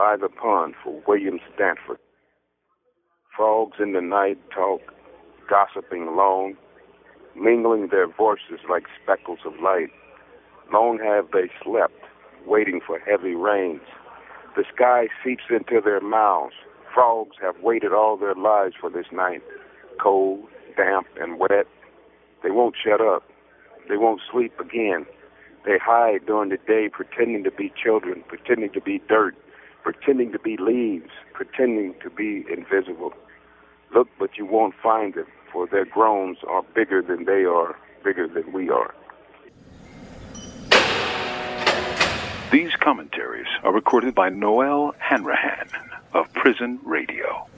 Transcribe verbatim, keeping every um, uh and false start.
by the pond for William Stanford. Frogs in the night talk, gossiping long, mingling their voices like speckles of light. Long have they slept, waiting for heavy rains. The sky seeps into their mouths. Frogs have waited all their lives for this night, cold, damp, and wet. They won't shut up. They won't sleep again. They hide during the day, pretending to be children, pretending to be dirt, pretending to be leaves, pretending to be invisible. Look, but you won't find them, for their groans are bigger than they are, bigger than we are. These commentaries are recorded by Noel Hanrahan of Prison Radio.